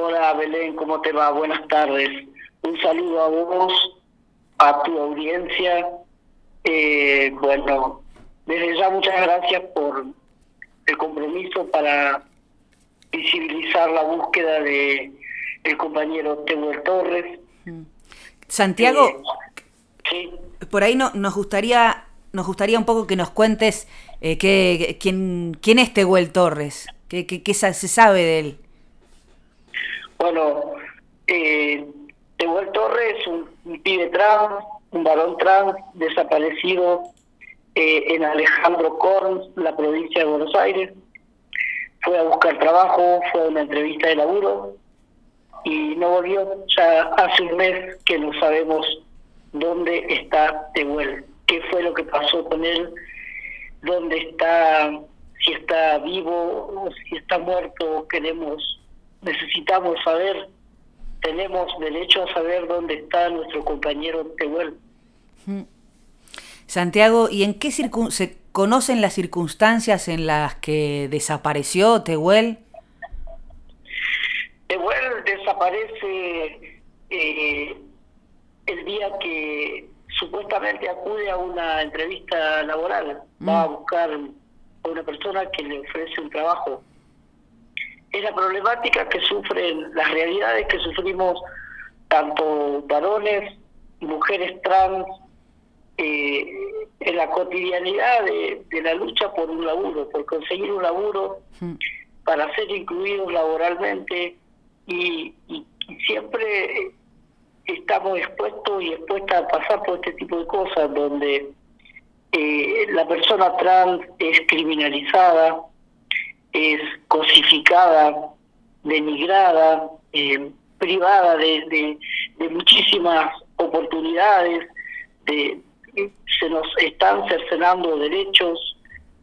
Hola Belén, ¿cómo te va? Buenas tardes. Un saludo a vos, a tu audiencia. Bueno, desde ya muchas gracias por el compromiso para visibilizar la búsqueda de el compañero Tehuel Torres. Santiago, Sí. por ahí nos gustaría un poco que nos cuentes quién es Tehuel Torres, qué se sabe de él. Bueno, Tehuel Torres es un pibe trans, un varón trans desaparecido en Alejandro Korn, la provincia de Buenos Aires. Fue a buscar trabajo, fue a una entrevista de laburo y no volvió. Ya hace un mes que no sabemos dónde está Tehuel, qué fue lo que pasó con él, dónde está, si está vivo o si está muerto. Necesitamos saber, tenemos derecho a saber dónde está nuestro compañero Tehuel. Santiago, ¿y en qué se conocen las circunstancias en las que desapareció Tehuel? Tehuel desaparece el día que supuestamente acude a una entrevista laboral. Va a buscar a una persona que le ofrece un trabajo. Es la problemática que sufren, las realidades que sufrimos tanto varones, mujeres trans, en la cotidianidad de la lucha por un laburo, por conseguir un laburo, para ser incluidos laboralmente, y siempre estamos expuestos y expuestas a pasar por este tipo de cosas, donde la persona trans es criminalizada, es cosificada, denigrada, privada de muchísimas oportunidades, se nos están cercenando derechos,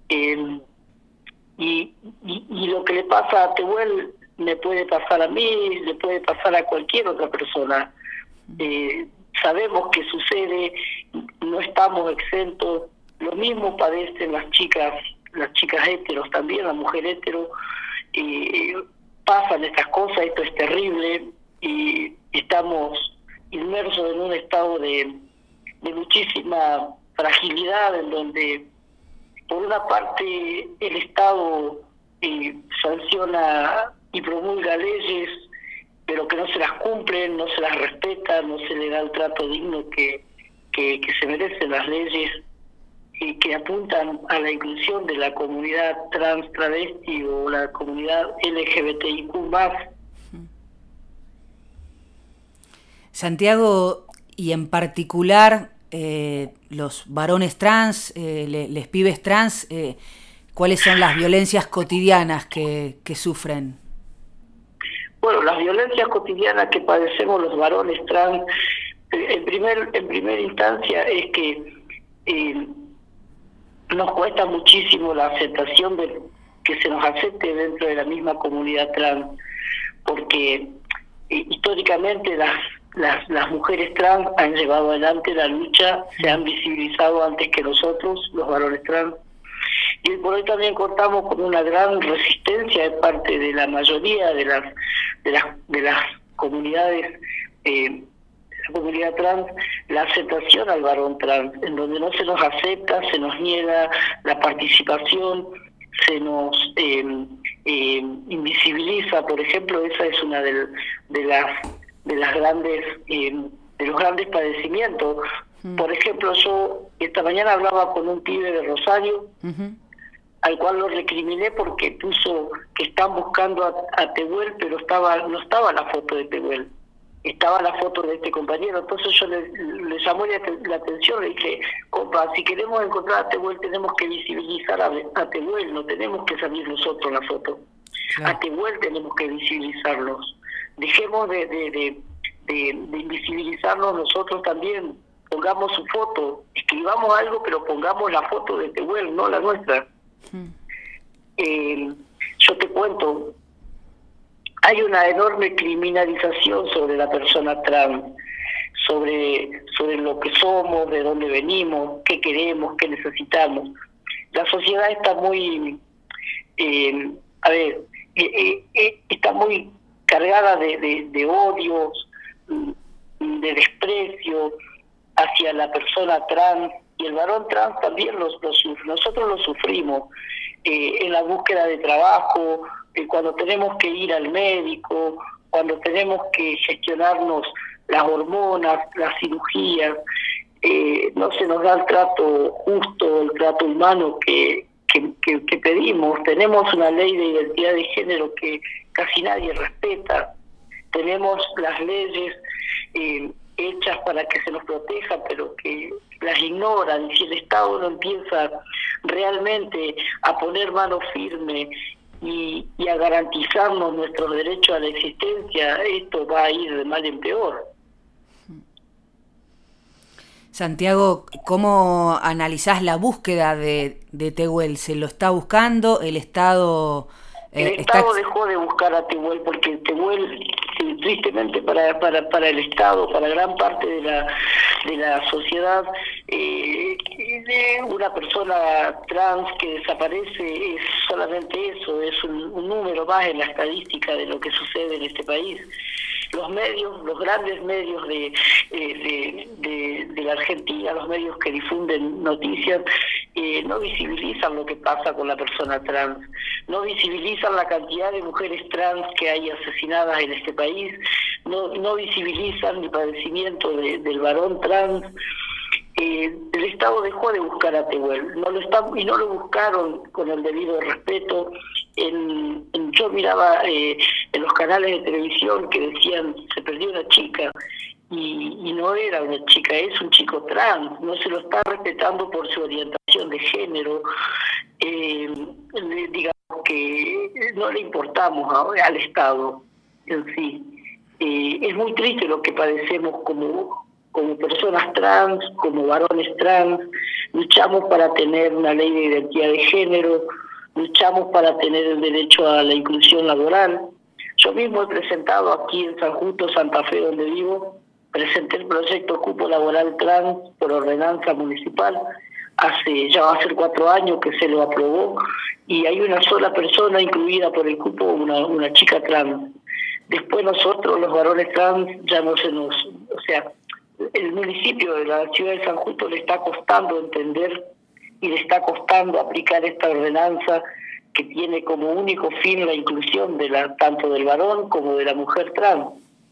y lo que le pasa a Tehuel me puede pasar a mí, le puede pasar a cualquier otra persona. Sabemos que sucede, no estamos exentos. Lo mismo padecen las chicas héteros también, la mujer hétero. Pasan estas cosas, esto es terrible, y estamos inmersos en un estado de muchísima fragilidad, en donde por una parte el Estado sanciona y promulga leyes, pero que no se las cumplen, no se las respeta, no se le da el trato digno que se merecen las leyes, y que apuntan a la inclusión de la comunidad trans, travesti o la comunidad LGBTIQ+. Santiago, y en particular los varones trans, les pibes trans, ¿cuáles son las violencias cotidianas que sufren? Bueno, las violencias cotidianas que padecemos los varones trans, en primera instancia, es que nos cuesta muchísimo la aceptación de que se nos acepte dentro de la misma comunidad trans, porque históricamente las mujeres trans han llevado adelante la lucha, se han visibilizado antes que nosotros, los varones trans, y por hoy también contamos con una gran resistencia de parte de la mayoría de las comunidades, la comunidad trans, la aceptación al varón trans, en donde no se nos acepta, se nos niega la participación, se nos invisibiliza. Por ejemplo, esa es una de las grandes de los grandes padecimientos. Por ejemplo, yo esta mañana hablaba con un pibe de Rosario, al cual lo recriminé porque puso que están buscando a Tehuel, pero no estaba la foto de Tehuel, estaba la foto de este compañero. Entonces yo le llamó la atención, le dije: compa, si queremos encontrar a Tehuel tenemos que visibilizar a Tehuel, no tenemos que salir nosotros la foto. Claro. A Tehuel tenemos que visibilizarlos. Dejemos de invisibilizarnos nosotros también. Pongamos su foto, escribamos algo, pero pongamos la foto de Tehuel, no la nuestra. Yo te cuento, hay una enorme criminalización sobre la persona trans, sobre lo que somos, de dónde venimos, qué queremos, qué necesitamos. La sociedad está muy, está muy cargada de odios, de desprecio hacia la persona trans, y el varón trans también lo sufre. Nosotros lo sufrimos en la búsqueda de trabajo, cuando tenemos que ir al médico, cuando tenemos que gestionarnos las hormonas, las cirugías, no se nos da el trato justo, el trato humano que pedimos. Tenemos una ley de identidad de género que casi nadie respeta, tenemos las leyes hechas para que se nos proteja, pero que las ignoran. Y si el Estado no empieza realmente a poner mano firme y a garantizarnos nuestros derechos a la existencia, esto va a ir de mal en peor. Santiago, ¿cómo analizás la búsqueda de Tehuel? ¿Se lo está buscando? ¿El Estado el Estado dejó de buscar a Tehuel porque Tehuel, tristemente para el Estado, para gran parte de la sociedad, de una persona trans que desaparece es solamente eso, es un número más en la estadística de lo que sucede en este país. Los medios, los grandes medios de la Argentina, los medios que difunden noticias, no visibilizan lo que pasa con la persona trans, no visibilizan la cantidad de mujeres trans que hay asesinadas en este país, no visibilizan el padecimiento del varón trans. El Estado dejó de buscar a Tehuel, no lo buscaron con el debido respeto. Yo miraba en los canales de televisión que decían se perdió una chica, y no era una chica, es un chico trans, no se lo está respetando por su orientación de género. Digamos que no le importamos al Estado en sí. Es muy triste lo que padecemos como personas trans, como varones trans. Luchamos para tener una ley de identidad de género, luchamos para tener el derecho a la inclusión laboral. Yo mismo he presentado aquí en San Justo, Santa Fe, donde vivo, presenté el proyecto Cupo Laboral Trans por ordenanza municipal. Ya va a ser 4 años que se lo aprobó, y hay una sola persona incluida por el cupo, una chica trans. Después nosotros, los varones trans, ya no se nos... O sea, el municipio de la ciudad de San Justo le está costando entender y le está costando aplicar esta ordenanza que tiene como único fin la inclusión tanto del varón como de la mujer trans.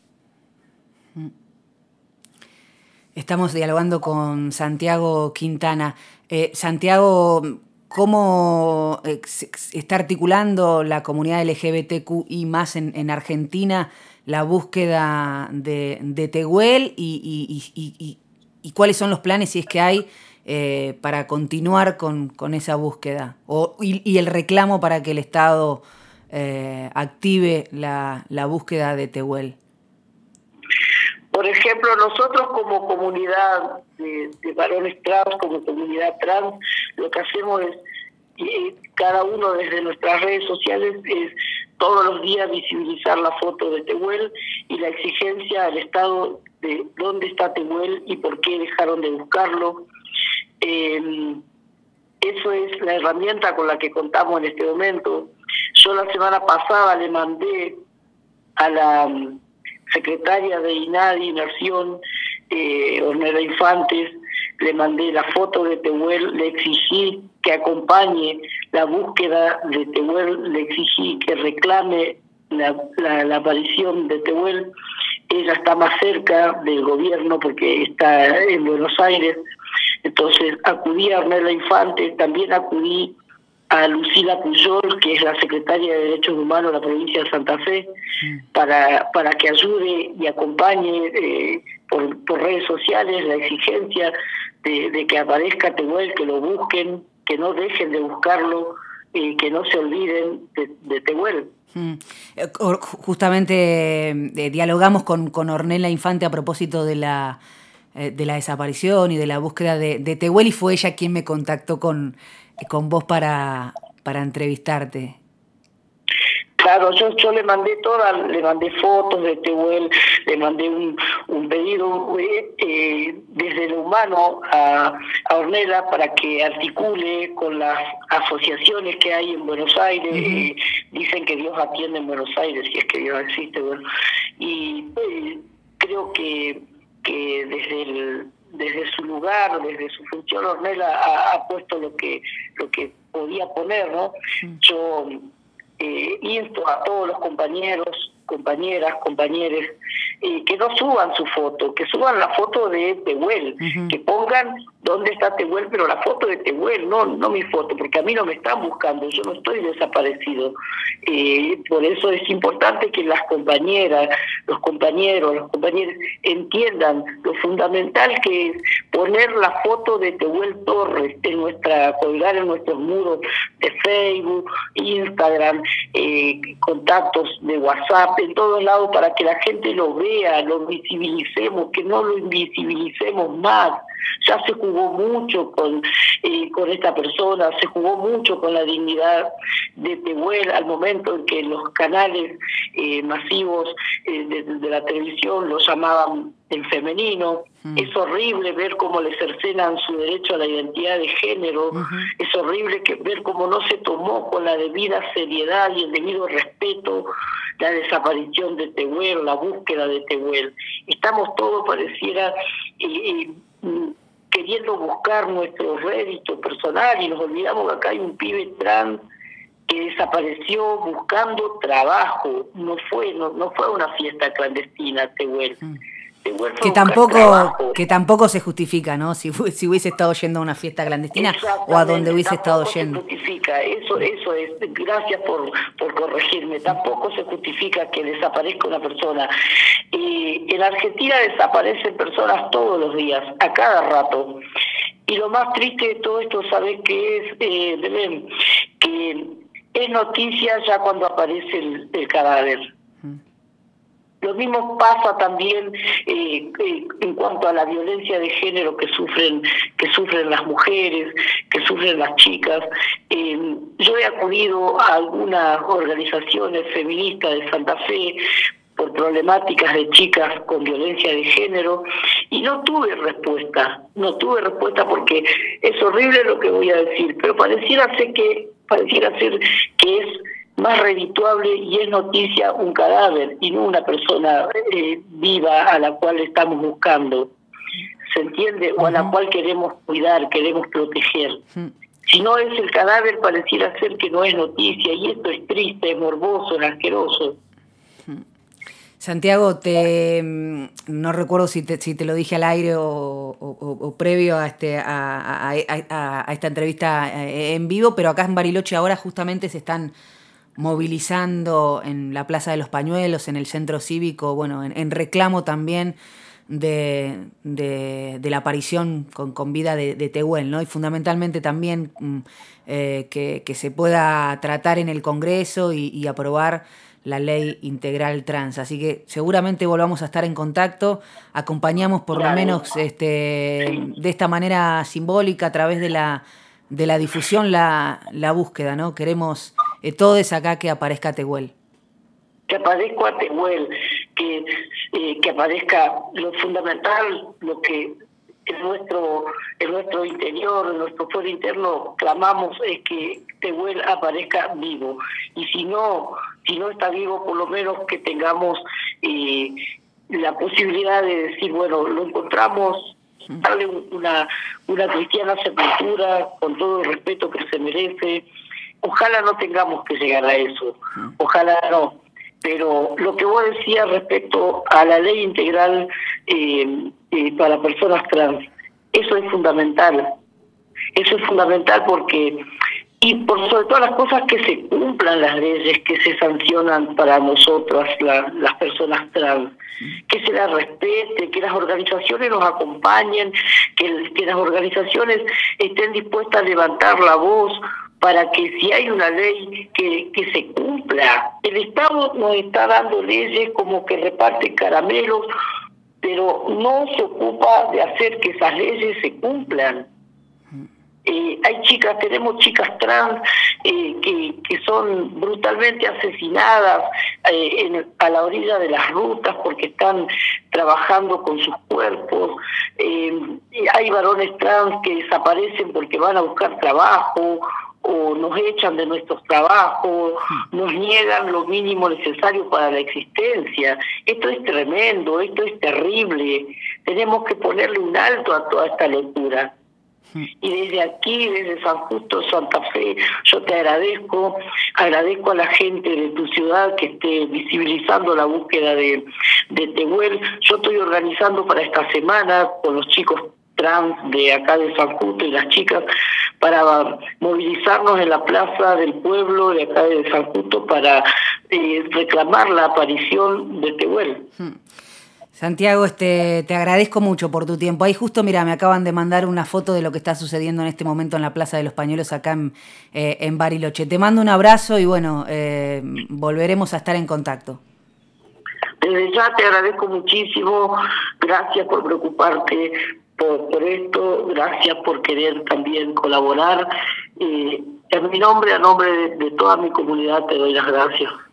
Estamos dialogando con Santiago Quintana. Santiago, ¿cómo está articulando la comunidad LGBTQI más en Argentina la búsqueda de Tehuel y cuáles son los planes, si es que hay, para continuar con esa búsqueda y el reclamo para que el Estado active la búsqueda de Tehuel? Por ejemplo, nosotros como comunidad de varones trans, como comunidad trans, lo que hacemos es, cada uno desde nuestras redes sociales, es todos los días visibilizar la foto de Tehuel y la exigencia al Estado de dónde está Tehuel y por qué dejaron de buscarlo. Eso es la herramienta con la que contamos en este momento. Yo la semana pasada le mandé a la secretaria de INADI, Nación, Ornella Infantes, le mandé la foto de Tehuel, le exigí que acompañe la búsqueda de Tehuel, le exigí que reclame la aparición de Tehuel. Ella está más cerca del gobierno porque está en Buenos Aires, entonces acudí a Ornella Infantes, también acudí a Lucila Pujol, que es la secretaria de Derechos Humanos de la provincia de Santa Fe, para que ayude y acompañe por redes sociales la exigencia de que aparezca Tehuel, que lo busquen, que no dejen de buscarlo, que no se olviden de Tehuel. Justamente dialogamos con Ornella Infante a propósito de la desaparición y de la búsqueda de Tehuel, y fue ella quien me contactó con vos para entrevistarte. Claro, yo le mandé le mandé fotos de Tehuel, le mandé un pedido desde lo humano a Ornella para que articule con las asociaciones que hay en Buenos Aires. Dicen que Dios atiende en Buenos Aires, si es que Dios existe, bueno. Y creo que desde su lugar, desde su función, Ornella ha puesto lo que podía poner, ¿no? Yo insto a todos los compañeros, compañeras, compañeros, que no suban su foto, que suban la foto de Tehuel, que pongan dónde está Tehuel, pero la foto de Tehuel, no mi foto, porque a mí no me están buscando, yo no estoy desaparecido. Por eso es importante que las compañeras, los compañeros entiendan lo fundamental que es poner la foto de Tehuel Torres colgar en nuestros muros de Facebook, Instagram, contactos de WhatsApp, en todos lados, para que la gente lo vea, lo visibilicemos, que no lo invisibilicemos más. Ya se jugó mucho con esta persona, se jugó mucho con la dignidad de Tehuel al momento en que los canales masivos de la televisión lo llamaban en femenino. Es horrible ver cómo le cercenan su derecho a la identidad de género. Es horrible ver cómo no se tomó con la debida seriedad y el debido respeto la desaparición de Tehuel, la búsqueda de Tehuel. Estamos todos, pareciera, queriendo buscar nuestro rédito personal, y nos olvidamos que acá hay un pibe trans que desapareció buscando trabajo. No fue una fiesta clandestina, Tehuel. Que tampoco se justifica, ¿no? Si hubiese estado yendo a una fiesta clandestina o a donde hubiese estado yendo. Se justifica, eso es, gracias por corregirme, tampoco se justifica que desaparezca una persona. En Argentina desaparecen personas todos los días, a cada rato. Y lo más triste de todo esto, ¿sabes qué es, Belén? Que es noticia ya cuando aparece el cadáver. Lo mismo pasa también en cuanto a la violencia de género que sufren las mujeres, que sufren las chicas. Yo he acudido a algunas organizaciones feministas de Santa Fe por problemáticas de chicas con violencia de género y no tuve respuesta porque es horrible lo que voy a decir, pero pareciera ser que es más redituable y es noticia un cadáver y no una persona viva a la cual estamos buscando, ¿se entiende? O a la cual queremos cuidar, queremos proteger. Si no es el cadáver, pareciera ser que no es noticia, y esto es triste, es morboso, es asqueroso. Santiago, no recuerdo si te lo dije al aire o previo a esta entrevista en vivo, pero acá en Bariloche ahora justamente se están movilizando en la Plaza de los Pañuelos, en el Centro Cívico, bueno, en reclamo también de la aparición con vida de Tehuel, ¿no? Y fundamentalmente también que se pueda tratar en el Congreso y aprobar la ley integral trans. Así que seguramente volvamos a estar en contacto, acompañamos por lo menos de esta manera simbólica a través de la difusión la búsqueda, ¿no? Queremos todos acá que aparezca Tehuel. Que aparezca Tehuel, que aparezca lo fundamental, lo que en nuestro interior, en nuestro fuero interno clamamos, es que Tehuel aparezca vivo. Y si no está vivo, por lo menos que tengamos la posibilidad de decir, bueno, lo encontramos, darle una cristiana sepultura con todo el respeto que se merece. Ojalá no tengamos que llegar a eso, ojalá no. Pero lo que vos decías respecto a la ley integral para personas trans, eso es fundamental. Eso es fundamental porque, y por sobre todas las cosas, que se cumplan las leyes que se sancionan para nosotras, las personas trans, que se las respete, que las organizaciones nos acompañen, que las organizaciones estén dispuestas a levantar la voz para que si hay una ley que se cumpla. El Estado nos está dando leyes como que reparte caramelos, pero no se ocupa de hacer que esas leyes se cumplan. Hay chicas, tenemos chicas trans que son brutalmente asesinadas a la orilla de las rutas porque están trabajando con sus cuerpos. Hay varones trans que desaparecen porque van a buscar trabajo o nos echan de nuestros trabajos, nos niegan lo mínimo necesario para la existencia. Esto es tremendo, esto es terrible. Tenemos que ponerle un alto a toda esta locura. Y desde aquí, desde San Justo, Santa Fe, yo te agradezco a la gente de tu ciudad que esté visibilizando la búsqueda de Tehuel. Yo estoy organizando para esta semana con los chicos trans de acá de San Justo y las chicas para movilizarnos en la plaza del pueblo de acá de San Justo para reclamar la aparición de Tehuel. Santiago, te agradezco mucho por tu tiempo. Ahí justo, mira, me acaban de mandar una foto de lo que está sucediendo en este momento en la Plaza de los Pañuelos acá en Bariloche. Te mando un abrazo y bueno, volveremos a estar en contacto. Desde ya te agradezco muchísimo. Gracias por preocuparte por esto. Gracias por querer también colaborar. En mi nombre, a nombre de toda mi comunidad, te doy las gracias.